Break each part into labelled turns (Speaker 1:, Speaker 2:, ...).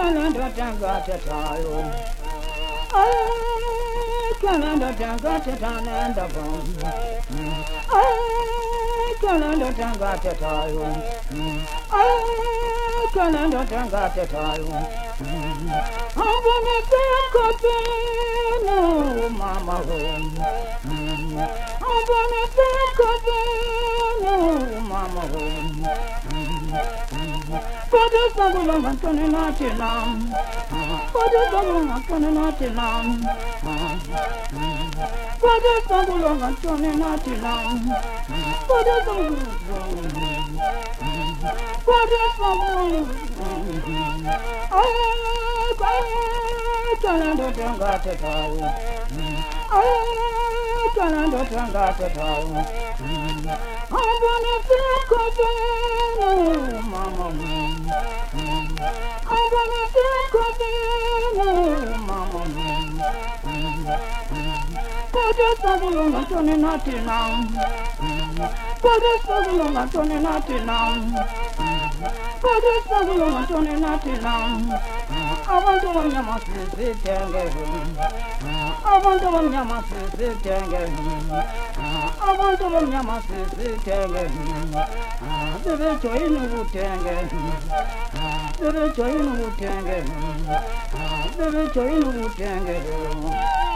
Speaker 1: calendar tanga tayo. Calendar tanga tatana bom. Calendar tanga tayo. Calendar tanga tayo. I'm gonna take a pen, oh mama. I'm gonna take a pen, oh mama. For the summer, I'm turning out in For the summer, I'm turning out in For the summer, I'm turning out in For the summer, for the summer, calendar tanga tayo. Calendar tanga tayo. I'm gonna take a pen, oh mama. I'm gonna take a pen, oh mama. For the summer, I'm turning out in For the summer, I'm turning out in For the summer, I'm turning out in I want to want your master I want to want your master I want to want your master The virtue in the tangle. The virtue in the tangle. The virtue in the tangle.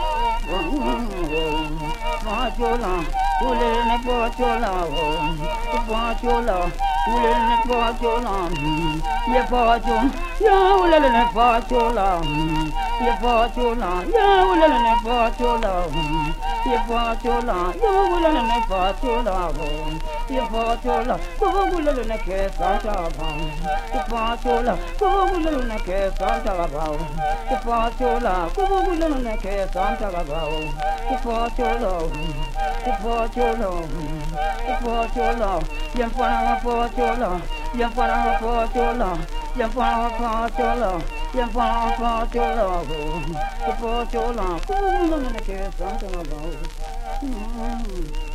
Speaker 1: Machola, Ulene Pochola, Pochola, Ulene Pochola, Yapocho, Yaulene Pochola, Yapochola, Yaulene Pochola, Yapochola, Yaulene Pochola, Yapochola, Yaulene Kesantaba, Yapochola, Yaulene Kesantaba, Yapochola, Yaulene Kesantaba, Yapochola, Yapochola, Yapochola, Yapochola, Yapochola, Yapochola, Yapochola, Yapochola, Yapochola,